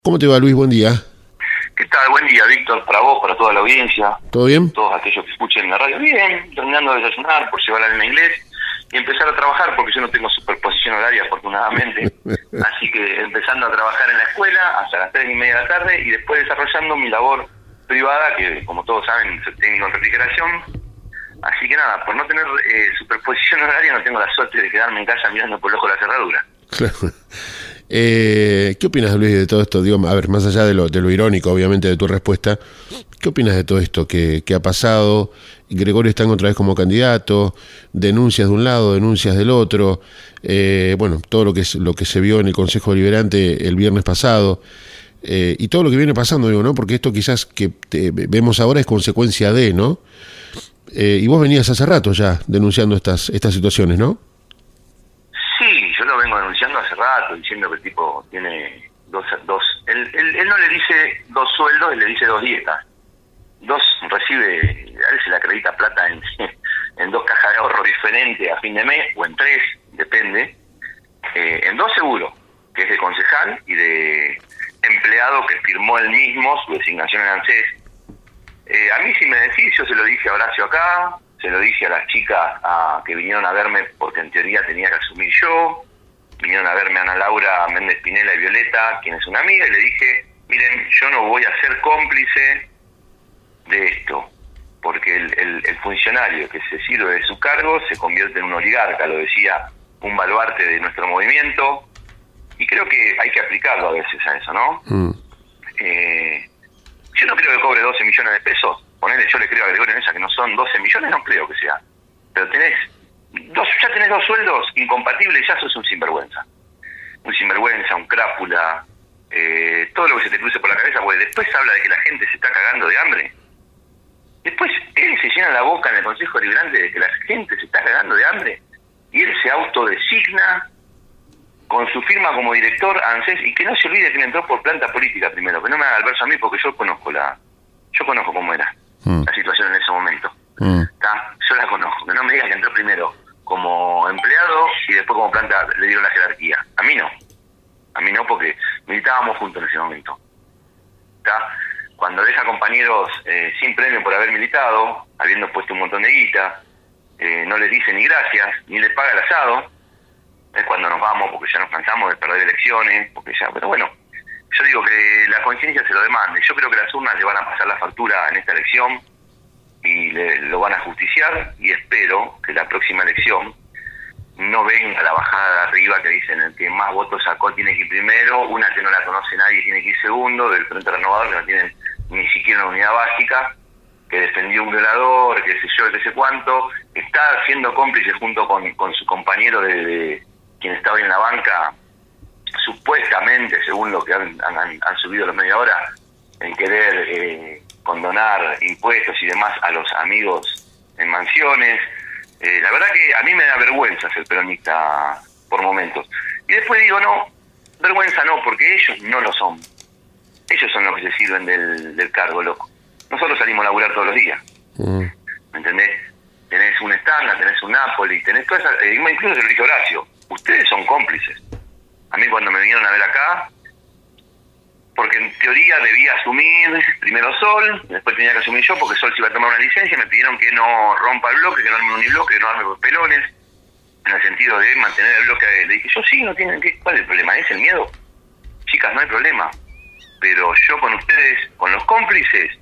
¿Cómo te va, Luis? Buen día. ¿Qué tal? Buen día, Víctor, para vos, para toda la audiencia, ¿Todo bien? todos aquellos que escuchen la radio. Bien, terminando de desayunar por llevar la en inglés y empezar a trabajar porque yo no tengo superposición horaria, afortunadamente. Así que empezando a trabajar en la escuela hasta las 3:30 de la tarde y después desarrollando mi labor privada, que como todos saben, soy técnico en refrigeración. Así que nada, por no tener superposición horaria no tengo la suerte de quedarme en casa mirando por el ojo de la cerradura. Claro. ¿Qué opinas, Luis, de todo esto? Digo, a ver, más allá de lo irónico, obviamente, de tu respuesta, ¿qué opinas de todo esto que ha pasado? Gregorio está otra vez como candidato, denuncias de un lado, denuncias del otro, bueno, todo lo que se vio en el Consejo Deliberante el viernes pasado, y todo lo que viene pasando, digo, ¿no? Porque esto quizás que vemos ahora es consecuencia de, ¿no? Y vos venías hace rato ya denunciando estas situaciones, ¿no? Sí, yo lo vengo denunciando hace rato, diciendo que el tipo tiene dos él no le dice dos sueldos, él le dice dos dietas. Recibe, a él se le acredita plata en dos cajas de ahorro diferentes a fin de mes, o en tres, depende. En dos seguro, que es de concejal y de empleado que firmó él mismo su designación en ANSES. A mí, si me decís, yo se lo dije a Horacio acá, se lo dije a las chicas que vinieron a verme porque en teoría tenía que asumir yo. Vinieron a verme Ana Laura Méndez Pinela y Violeta, quien es una amiga, y le dije, miren, yo no voy a ser cómplice de esto, porque el funcionario que se sirve de su cargo se convierte en un oligarca, lo decía un baluarte de nuestro movimiento, y creo que hay que aplicarlo a veces a eso, ¿no? Yo no creo que cobre 12 millones de pesos, ponele, yo le creo a Gregorio en esa que no son 12 millones, no creo que sea, pero ya tenés dos sueldos incompatibles, ya sos un sinvergüenza, un crápula, todo lo que se te cruce por la cabeza, porque después habla de que la gente se está cagando de hambre. Después él se llena la boca en el Consejo Deliberante de que la gente se está cagando de hambre y él se autodesigna con su firma como director ANSES, y que no se olvide que él entró por planta política primero, que no me haga el verso a mí porque yo conozco cómo era la situación en ese momento. Yo la conozco, que no me digas que entró primero como empleado y después como planta le dieron la jerarquía. A mí no, porque militábamos juntos en ese momento. Cuando deja compañeros sin premio por haber militado, habiendo puesto un montón de guita, no les dice ni gracias, ni les paga el asado, es cuando nos vamos porque ya nos cansamos de perder elecciones, pero bueno, yo digo que la conciencia se lo demande. Yo creo que las urnas le van a pasar la factura en esta elección y lo van a justiciar, y espero que la próxima elección no venga la bajada de arriba que dicen el que más votos sacó tiene que ir primero, una que no la conoce nadie tiene que ir segundo, del Frente Renovador que no tienen ni siquiera una unidad básica, que defendió un violador, que sé yo, que sé cuánto, está siendo cómplice junto con su compañero de quien está hoy en la banca, supuestamente, según lo que han subido los medios ahora, en querer condonar impuestos y demás a los amigos en mansiones. La verdad que a mí me da vergüenza ser peronista por momentos. Y después digo, no, vergüenza no, porque ellos no lo son. Ellos son los que se sirven del cargo, loco. Nosotros salimos a laburar todos los días. ¿Me entendés? Tenés un Stanga, tenés un Napoli, tenés todas esas... incluso se lo dije a Horacio, ustedes son cómplices. A mí cuando me vinieron a ver acá, porque en teoría debía asumir primero Sol, después tenía que asumir yo, porque Sol se iba a tomar una licencia, me pidieron que no rompa el bloque, que no arme un unibloque, que no arme pelones, en el sentido de mantener el bloque. Le dije, yo sí, no tienen que... ¿Cuál es el problema? ¿Es el miedo? Chicas, no hay problema. Pero yo con ustedes, con los cómplices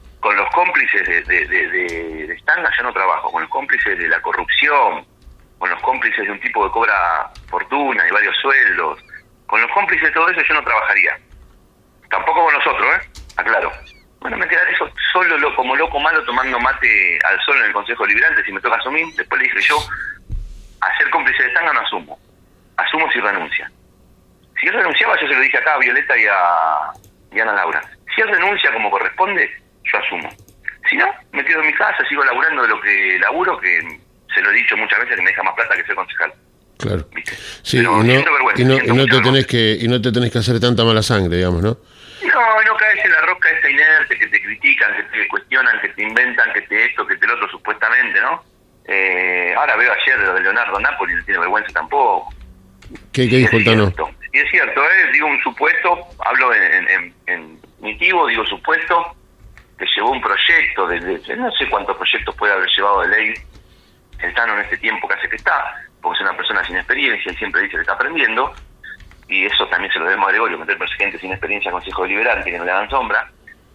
de Stanga yo no trabajo, con los cómplices de la corrupción, con los cómplices de un tipo que cobra fortuna y varios sueldos, con los cómplices de todo eso yo no trabajaría. Tampoco con nosotros, aclaro. Bueno, me quedaré solo como loco malo tomando mate al sol en el Consejo Deliberante si me toca asumir. Después le dije yo, a ser cómplice de Stanga no asumo. Asumo si renuncia. Si él renunciaba, yo se lo dije acá a Violeta y a Ana Laura. Si él renuncia como corresponde, yo asumo. Si no, me quedo en mi casa, sigo laburando de lo que laburo, que se lo he dicho muchas veces que me deja más plata que ser concejal. Claro. ¿Viste? Sí, pero y no te tenés que hacer tanta mala sangre, digamos, ¿no? No caes en la rosca esa inerte que te critican, que te cuestionan, que te inventan, que te esto, que te lo otro, supuestamente, ¿no? Ahora veo ayer lo de Leonardo Napoli, no tiene vergüenza tampoco. ¿Qué dijo el Tano? Y es cierto, digo un supuesto, hablo en intuitivo, digo supuesto, que llevó un proyecto, no sé cuántos proyectos puede haber llevado de ley el Tano en este tiempo que hace que está, porque es una persona sin experiencia, él siempre dice que está aprendiendo, y eso también se lo debemos a Gregorio, meter gente sin experiencia al Consejo Deliberante, que no le dan sombra,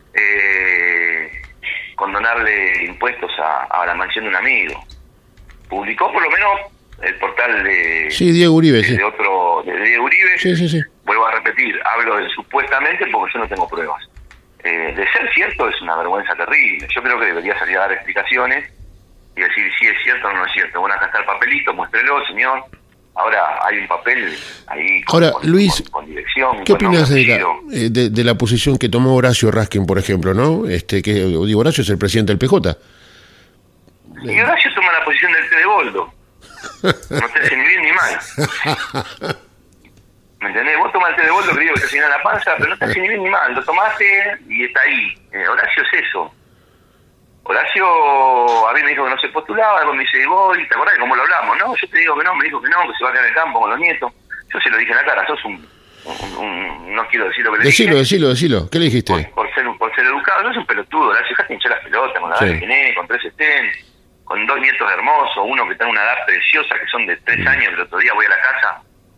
condonarle impuestos a la mansión de un amigo. Publicó por lo menos el portal de... Sí, Diego Uribe, de Diego Uribe. Sí. Vuelvo a repetir, hablo de supuestamente porque yo no tengo pruebas. De ser cierto es una vergüenza terrible. Yo creo que debería salir a dar explicaciones y decir si es cierto o no es cierto. Bueno, acá está el papelito, muéstrelo, señor. Ahora hay un papel ahí con, Luis, con dirección. ¿Qué opinas de la posición que tomó Horacio Raskin, por ejemplo, no? Que Horacio es el presidente del PJ. Y Horacio toma la posición del té de boldo. No te hace ni bien ni mal. ¿Me entendés? Vos tomás el té de boldo, que digo que te llena la panza, pero no te hace ni bien ni mal. Lo tomaste y está ahí. Horacio es eso. Horacio a mí me dijo que no se postulaba, después me dice, voy, ¿te acordás de cómo lo hablamos? No, yo te digo que no, me dijo que no, que se va a quedar en el campo con los nietos. Yo se lo dije en la cara, sos no quiero decir lo que le dije. Decilo, ¿qué le dijiste? Por ser educado, no es un pelotudo, Horacio, dejate hinchar las pelotas con la edad que tenés, con 3 estén, con 2 nietos hermosos, uno que está en una edad preciosa, que son de 3 años, el otro día voy a la casa,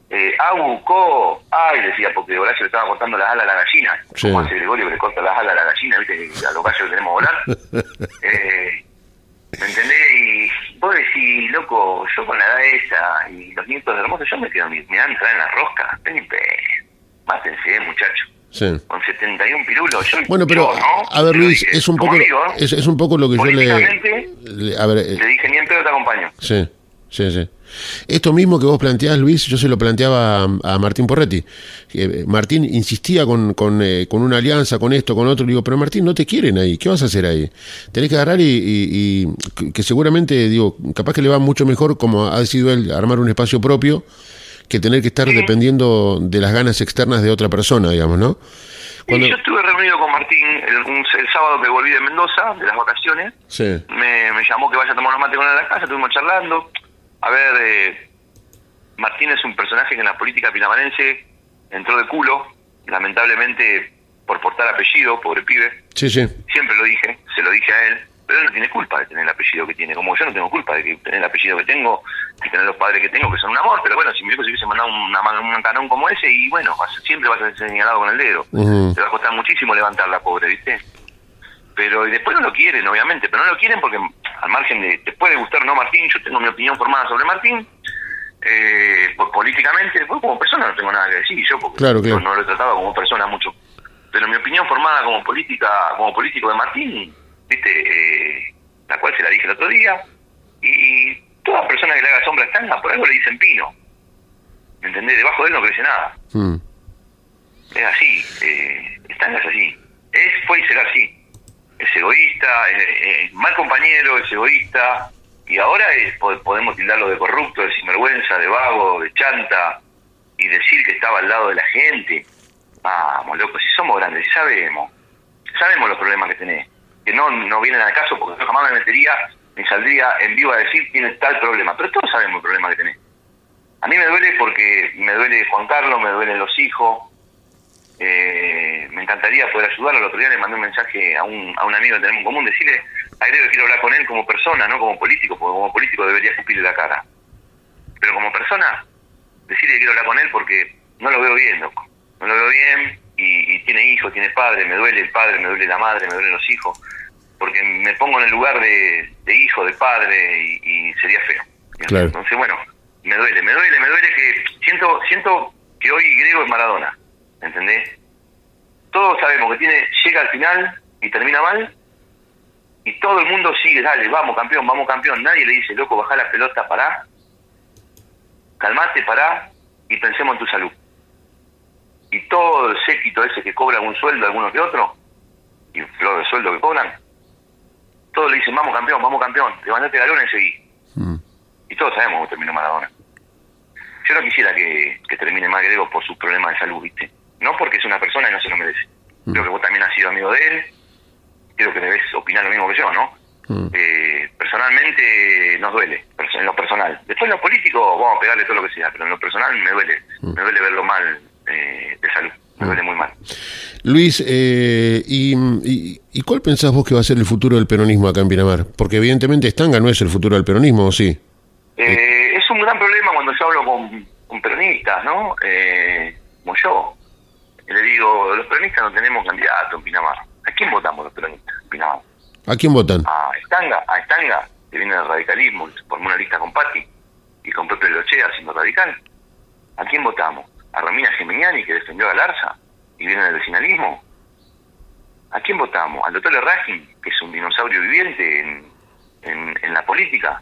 decía, porque Horacio le estaba cortando las alas a la gallina, como hace Gregorio que le corta las alas a la gallina, viste, que a los gallos que tenemos volar. ¿Me entendés? Y vos decís, loco, yo con la edad esa y los nietos hermosos, yo me quedo, me dan entrar en la rosca, mátense, muchachos. Sí. Con 71 pirulos, bueno, pero ¿no? A ver, Luis, es un poco amigo, es un poco lo que yo le dije, ni en pedo te acompaño. Sí. Esto mismo que vos planteás, Luis, yo se lo planteaba a Martín Porretti. Martín insistía con una alianza, con esto, con otro. Le digo, pero Martín, no te quieren ahí. ¿Qué vas a hacer ahí? Tenés que agarrar y que seguramente, digo, capaz que le va mucho mejor, como ha decidido él, armar un espacio propio, que tener que estar dependiendo de las ganas externas de otra persona, digamos, ¿no? Yo estuve reunido con Martín el sábado que volví de Mendoza, de las vacaciones. Sí. Me llamó que vaya a tomar unos mates con él a la casa, estuvimos charlando. A ver, Martín es un personaje que en la política pinamarense entró de culo, lamentablemente por portar apellido, pobre pibe. Sí. Siempre lo dije, se lo dije a él, pero él no tiene culpa de tener el apellido que tiene, como yo no tengo culpa de tener el apellido que tengo, de tener los padres que tengo, que son un amor, pero bueno, si mi hijo se hubiese mandado un canón como ese, y bueno, siempre vas a ser señalado con el dedo. Te va a costar muchísimo levantarla, pobre, ¿viste? Pero y después no lo quieren, obviamente, pero no lo quieren porque al margen de, te puede gustar o no Martín, yo tengo mi opinión formada sobre Martín, pues políticamente, después como persona no tengo nada que decir, yo porque claro. No lo he tratado como persona mucho, pero mi opinión formada como político de Martín, viste, la cual se la dije el otro día, y toda persona que le haga sombra a Stanga, por algo le dicen pino, ¿me entendés? Debajo de él no crece nada. Es así, Stanga es así, fue y será así. Es egoísta, es mal compañero, es egoísta, y ahora podemos tildarlo de corrupto, de sinvergüenza, de vago, de chanta, y decir que estaba al lado de la gente. Vamos, loco, si somos grandes, si sabemos los problemas que tenés, que no vienen al caso, porque yo jamás me saldría en vivo a decir tiene tal problema, pero todos sabemos el problema que tenés. A mí me duele porque me duele Juan Carlos, me duelen los hijos. Me encantaría poder ayudarlo. El otro día le mandé un mensaje a un amigo que tenemos en común, decirle a Grego que quiero hablar con él como persona, no como político, porque como político debería escupirle la cara, pero como persona decirle que quiero hablar con él porque no lo veo bien, loco, no lo veo bien, y tiene hijos, tiene padre, me duele el padre, me duele la madre, me duelen los hijos, porque me pongo en el lugar de hijo, de padre, y sería feo. Claro. Entonces bueno, me duele que siento que hoy Grego es Maradona, ¿entendés? Todos sabemos que llega al final y termina mal, y todo el mundo sigue, dale, vamos campeón, nadie le dice, loco, bajá la pelota, pará, calmate, pará, y pensemos en tu salud. Y todo el séquito ese que cobra un sueldo, alguno que otro, y flor de sueldo que cobran, todos le dicen, vamos campeón, levantate la lona y seguí. Y todos sabemos cómo terminó Maradona. Yo no quisiera que termine mal Grego por sus problemas de salud, ¿viste? No porque es una persona y no se lo merece. Creo que vos también has sido amigo de él, creo que debes opinar lo mismo que yo, ¿no? Personalmente nos duele, en lo personal. Después en lo político vamos a pegarle todo lo que sea, pero en lo personal me duele verlo mal de salud. Me duele muy mal. Luis, ¿y cuál pensás vos que va a ser el futuro del peronismo acá en Pinamar? Porque evidentemente Stanga no es el futuro del peronismo, ¿o sí? Es un gran problema cuando yo hablo con peronistas, ¿no? Como yo. Le digo, los peronistas no tenemos candidato en Pinamar. ¿A quién votamos los peronistas en Pinamar? ¿A quién votan? A Stanga, que viene del radicalismo, formó una lista con Patti y con Pepe Lochea siendo radical. ¿A quién votamos? ¿A Romina Geminiani, que defendió a Galarza y viene del vecinalismo? ¿A quién votamos? ¿Al doctor Erragin, que es un dinosaurio viviente en la política?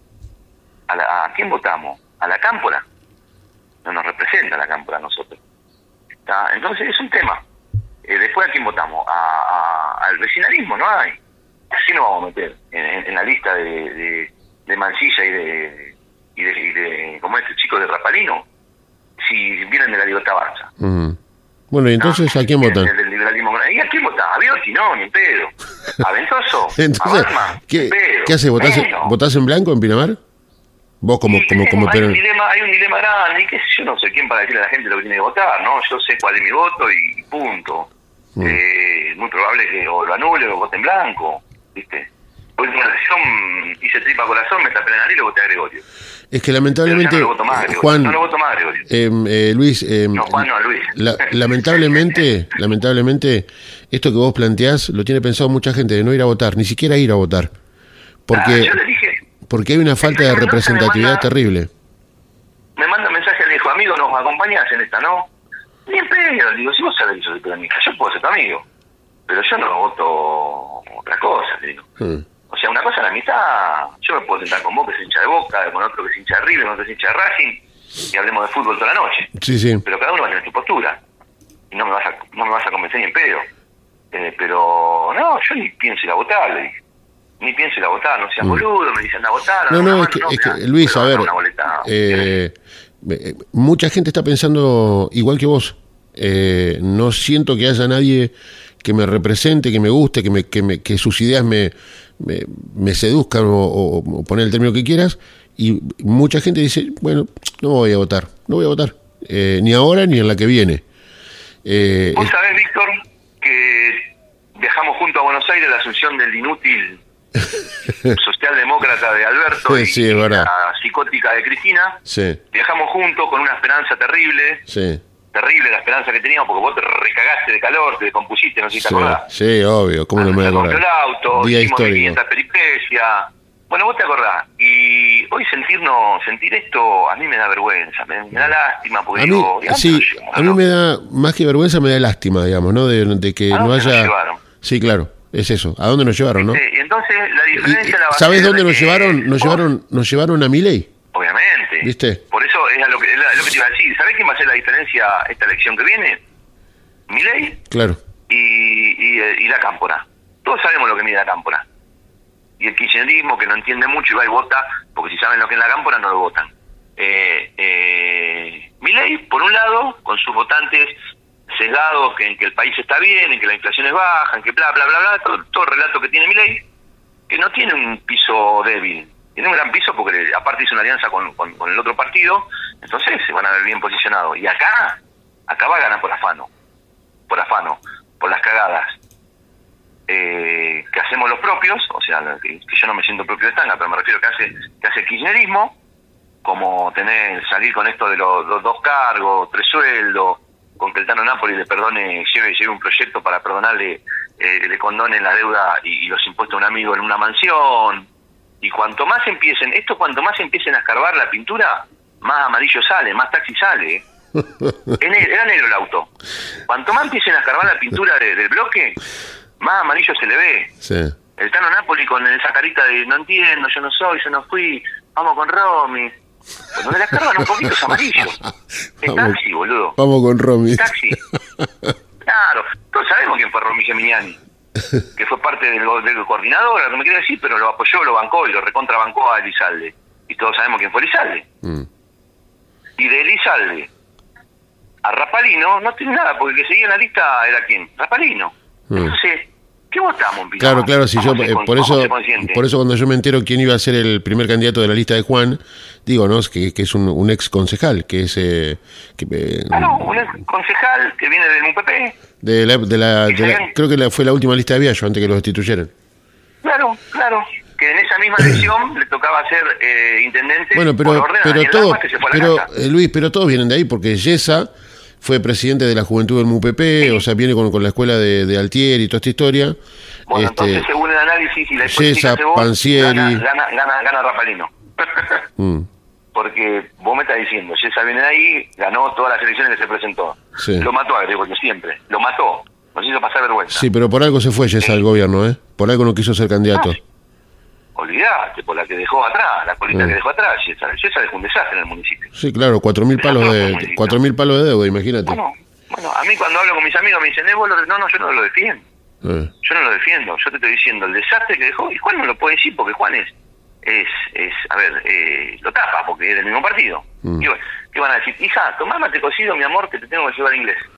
¿A quién votamos? ¿A la Cámpora? No nos representa la Cámpora a nosotros. ¿Está? Entonces es un tema. Después, ¿a quién votamos? Al vecinalismo, no hay. Así nos vamos a meter en la lista de Mansilla y de como este chico de Rapalino, si vienen de la Libertad Avanza. Bueno, y entonces, ¿a quién votan? Del liberalismo. ¿Y a quién votás? ¿A Biotti? No, ni en pedo. ¿A Ventoso? Entonces, ¿A Batman? ¿qué haces? ¿Votás en blanco en Pinamar? Vos como hay un dilema grande, y qué sé yo, no sé quién para decirle a la gente lo que tiene que votar, ¿no? Yo sé cuál es mi voto y punto. Muy probable que o lo anule o vote en blanco, ¿viste? La última elección hice tripa corazón, me tapé la nariz y lo voté a Gregorio. Es que lamentablemente, no lo voto más, Juan, no lo voto más, Gregorio. Luis, no, Juan no, Luis. Lamentablemente, esto que vos planteás lo tiene pensado mucha gente, de no ir a votar, ni siquiera ir a votar. Yo le dije, porque hay una falta de representatividad terrible. Me manda un mensaje, le dijo, amigo, ¿nos acompañás en esta, no? Ni en pedo, digo, si vos sabés que yo soy peronista, yo puedo ser tu amigo, pero yo no voto otra cosa, le digo. O sea, una cosa es la mitad, yo me puedo sentar con vos que es hincha de Boca, con otro que es hincha de River, con otro que es hincha de Racing, y hablemos de fútbol toda la noche. Sí. Pero cada uno va a tener su postura, y no me vas a convencer ni en pedo. Pero, no, yo ni pienso ir a votar, le dije. Ni pienso ir a votar, no seas boludo, me dicen a votar. Es que Luis, a ver, mucha gente está pensando igual que vos. No siento que haya nadie que me represente, que me guste, que sus ideas me seduzcan o poner el término que quieras, y mucha gente dice, bueno, no voy a votar, ni ahora ni en la que viene. Vos sabés, Víctor, que viajamos junto a Buenos Aires a la asunción del inútil socialdemócrata de Alberto y la psicótica de Cristina. Viajamos juntos con una esperanza terrible, terrible la esperanza que teníamos, porque vos te recagaste de calor, te descompusiste, no sé si te acordás. Sí, obvio, ¿cómo no me voy a acordar? El auto, día hicimos histórico. 500 peripecias. Bueno, vos te acordás. Y hoy sentir esto a mí me da vergüenza, me da lástima, porque a mí me da, más que vergüenza, me da lástima, digamos, ¿no? De que no haya... Sí, claro. Es eso, ¿a dónde nos llevaron, no? Sí, y entonces la diferencia la va a ¿Sabés dónde nos llevaron? Nos llevaron a Milei. Obviamente. ¿Viste? Por eso es lo que te iba a decir. ¿Sabés quién va a hacer la diferencia esta elección que viene? Milei. Claro. Y la Cámpora. Todos sabemos lo que mide la Cámpora. Y el kirchnerismo, que no entiende mucho y va y vota, porque si saben lo que es la Cámpora, no lo votan. Milei, por un lado, con sus votantes sesgados en que el país está bien, en que la inflación es baja, en que bla, bla, bla, bla, todo el relato que tiene Milei, que no tiene un piso débil, tiene un gran piso porque aparte hizo una alianza con el otro partido, entonces se van a ver bien posicionados. Y acá va a ganar por afano, por las cagadas que hacemos los propios, o sea, que yo no me siento propio de Stanga, pero me refiero que hace el kirchnerismo, como salir con esto de los 2 cargos, 3 sueldos, con que el Tano Napoli lleve un proyecto para perdonarle, le condonen la deuda y los impuestos a un amigo en una mansión. Y cuanto más empiecen a escarbar la pintura, más amarillo sale, más taxi sale. Era negro el auto. Cuanto más empiecen a escarbar la pintura del bloque, más amarillo se le ve. Sí. El Tano Napoli con esa carita de no entiendo, yo no soy, yo no fui, vamos con Romy. Cuando me la escarban un poquito es amarillo. Es taxi, boludo. Vamos con Romy. Taxi. Claro, todos sabemos quién fue Romy Geminiani, que fue parte del coordinador, lo que me quiere decir, pero lo apoyó, lo bancó y lo recontrabancó a Elizalde. Y todos sabemos quién fue Elizalde. Y de Elizalde a Rapalino no tiene nada, porque el que seguía en la lista era ¿quién? Rapalino. Entonces, ¿Qué votamos en Pinamar? Claro, si yo, por eso cuando yo me entero quién iba a ser el primer candidato de la lista de Juan, digo, ¿no? Que es un ex concejal, que es... un ex concejal que viene del MUPP. Creo que fue la última lista de Viallo, antes que lo destituyeran. Claro, que en esa misma elección le tocaba ser intendente. Bueno, Luis, pero todos vienen de ahí, porque Yesa fue presidente de la juventud del MUPP, sí. O sea, viene con la escuela de Altieri y toda esta historia. Bueno, entonces, según el análisis y la Yesa, Pansieri... Gana Rapalino. Porque vos me estás diciendo, Yesa viene de ahí, ganó todas las elecciones que se presentó. Sí. Lo mató a Gregorio siempre, lo mató, nos hizo pasar vergüenza. Sí, pero por algo se fue Yesa al gobierno, ¿eh? Por algo no quiso ser candidato. Olvidate, por la que dejó atrás, la colita que dejó atrás, Yesa dejó un desastre en el municipio. Sí, claro, 4.000 palos de deuda, imagínate. Bueno, a mí cuando hablo con mis amigos me dicen, no, yo no lo defiendo. Yo no lo defiendo, yo te estoy diciendo el desastre que dejó, y Juan no lo puede decir porque Juan lo tapa porque es del mismo partido. ¿Qué van a decir? Hija, tomá mate cocido, mi amor, que te tengo que llevar inglés.